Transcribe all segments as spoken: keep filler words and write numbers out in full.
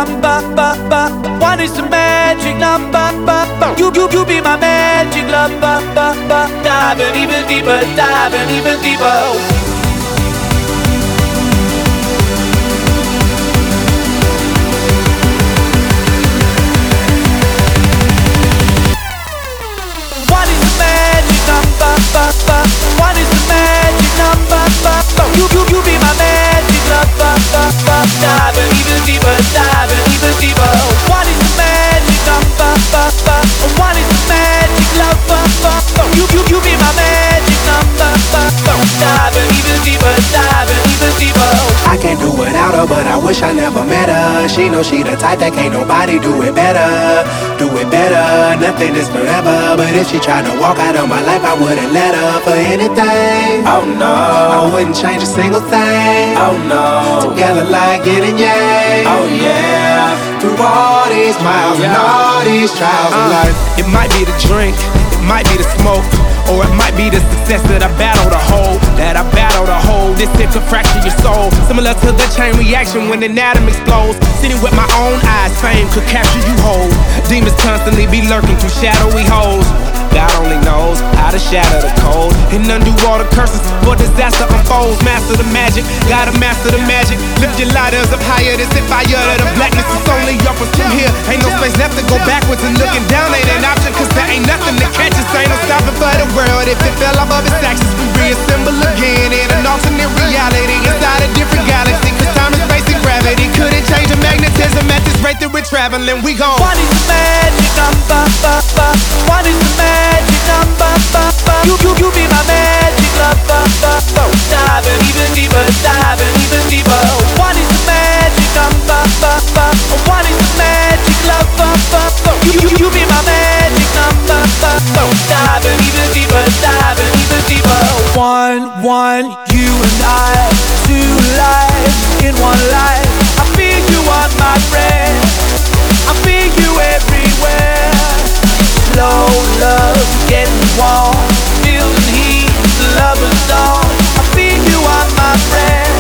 number. One is the magic number. You, you, you be my magic lover. Diving even deeper, diving even deeper. One is the magic number. One is the magic number. You, you, you be my magic lover. Diving even deeper, diving even deeper. One is the magic number. One is the magic lover. You, you, you be my magic number. Diving even deeper, diving even deeper. I can't do without her, but I wish I never met her. She know she the type that can't nobody do it better. Do it better, nothing is forever. But if she tried to walk out of my life, I wouldn't let her for anything. Oh no, I wouldn't change a single thing. Oh no, together like yin and yang. Oh yeah, through all these miles yeah. and all these trials uh, of life. It might be the drink, it might be the smoke, or it might be the success that I battle to hold. That I battle to hold. This shit could fracture your soul, similar to the chain reaction when an atom explodes. Sitting with my own eyes, fame could capture you whole. Demons constantly be lurking through shadowy holes. God only knows how to shatter the cold and undo all the curses before disaster unfolds. Master the magic, gotta master the magic. Lift your lighters up higher, this it fire to the blackness is only upwards from here. Ain't no space left to go backwards, and looking down ain't an option, cause there ain't nothing to catch us. Ain't no stopping for the world. If it fell off of its axis, we reassemble again in an alternate reality inside a different galaxy, cause time and space and gravity couldn't change the magnetism at this rate that we're traveling. We gon' One is the magic number. One is the magic number. You, you, you be my magic lover. Diving even deeper, diving even deeper. One is the magic number. One is the magic lover. You, you, you be my magic number. Diving even deeper, diving even deeper. One, one, you and I, two lives in one life. I feel you on my friend. I feel you everywhere. Slow love, getting warm, feeling heat, lovers dawn. I feel you on my friend.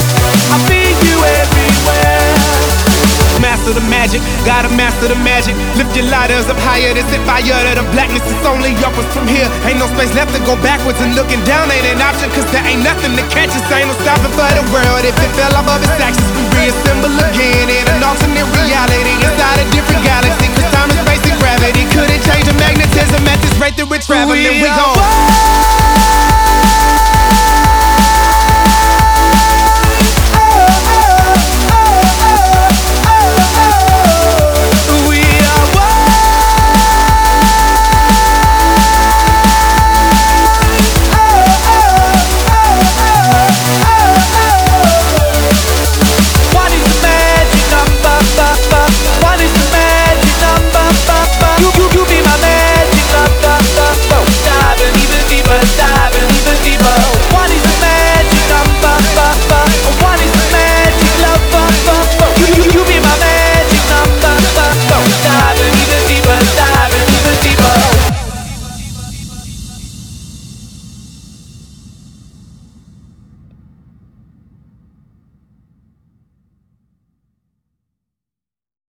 I feel you everywhere. master the magic, gotta master the magic. Lift your lighters up higher, this it fire to the blackness is only upwards from here. Ain't no space left to go backwards, and looking down ain't an option, cause there ain't nothing to catch us. Ain't no stopping for the world. If it fell off of its axis, we reassemble again in an alternate reality inside a different galaxy, cause time and space